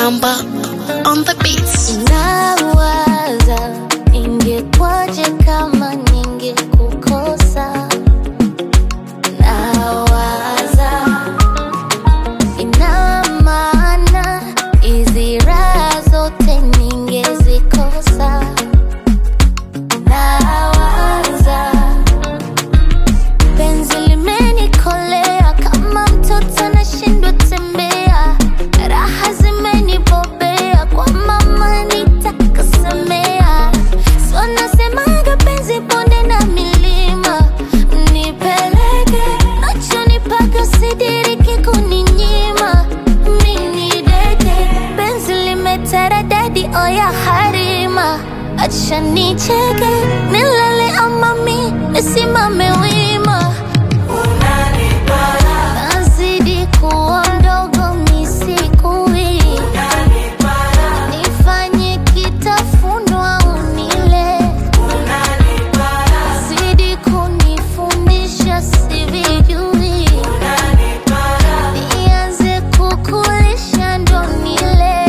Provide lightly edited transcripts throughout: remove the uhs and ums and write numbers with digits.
Bamba on the beats. Nawaza ingekwaje kama ningekukosa. Nawaza ina maana hizi raha zote ningezikosa. Nawaza penzi limenikolea kama mtoto anashindwa tembea. Raha zimenibobea kwa mama nitakasemea. So nasemaga penzi bonde na milima, nipeleke nachonipaka sidiriki kuninyima. Mini deke penzi limeteradadi oya harima. Acha nicheke nilale ama mi nisimame wima. Nazidi kuwa mdogo misikui. Nifanye kitafunwa unile. Zidi kunifundisha sivijui. Nianze kukulisha ndo nile.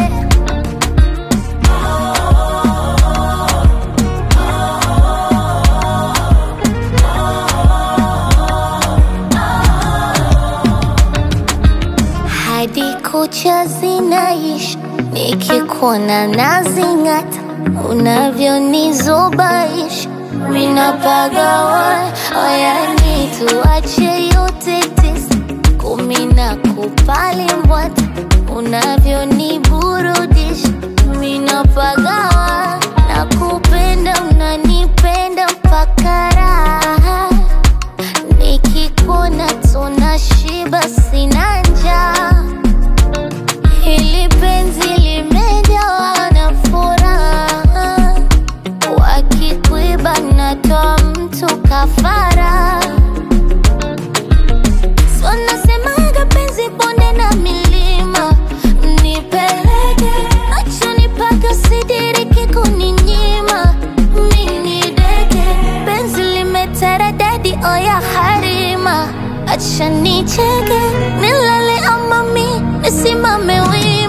Hadi kucha zinaishi nikikuona nazingata. Unavyonizubaisha minapagawa. Oyani tuache yote tisa, 10 na kupali mbwata. Unavyoniburudisha minapagawa. Nakupenda unanipenda mpaka raha. Nikikuona tunashiba sina njaa. Hili penzi limejawa na furaha. Wakikuiba natoa mtu kafara. So nasemaga penzi bonde na milima, nipeleke nachonipaka sidiriki kuninyima. Mini deke penzi limeteradadi oya harima. Acha nicheke nilale ama mi nisimame wima.